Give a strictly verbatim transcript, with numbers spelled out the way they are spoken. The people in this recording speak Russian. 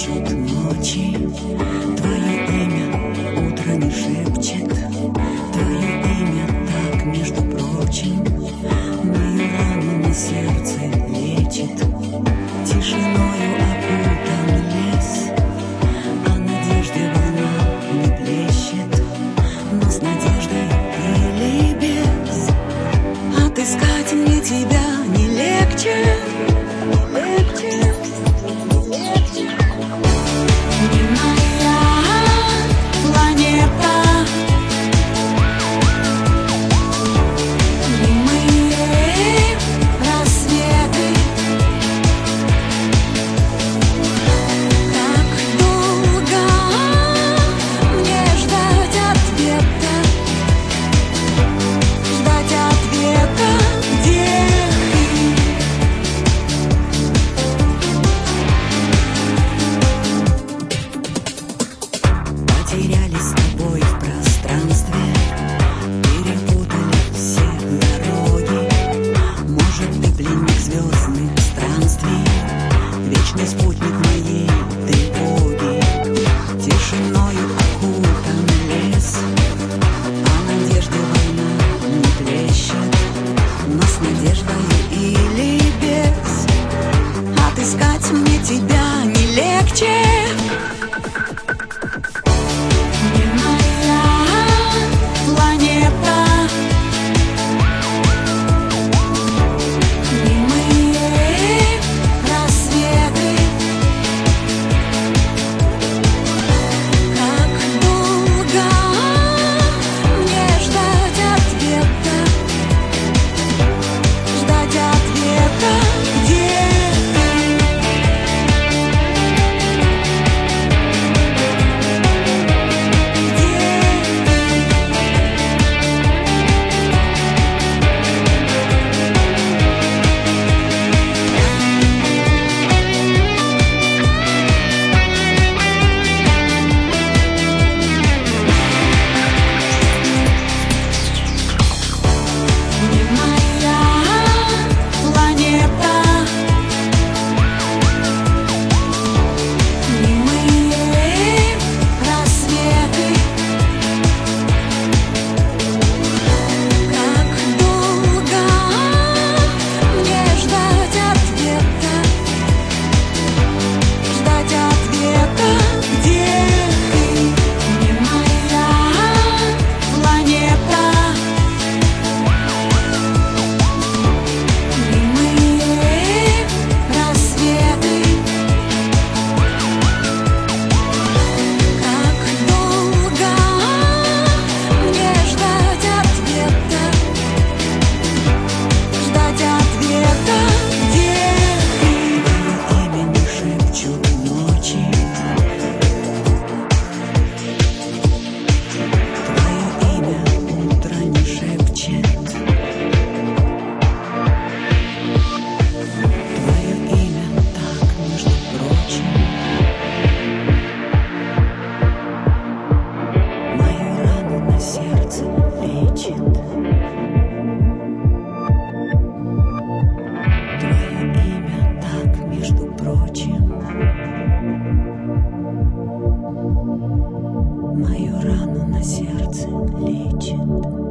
шепчут ночи, твое имя утро не шепчет, твое имя так, между прочим, мою рану на сердце лечит. Тишиною окутан лес, а надежде волна не плещет, но с надеждой или без отыскать мне тебя не легче. Потерялись с тобой в пространстве, перепутали все дороги. Может, ты пленник звездных странствий, вечный спутник моей тревоги. Тишиною окутан лес, а надежде волна не плещет, но с надеждой или без отыскать мне тебя не легче. Мою рану на сердце лечит.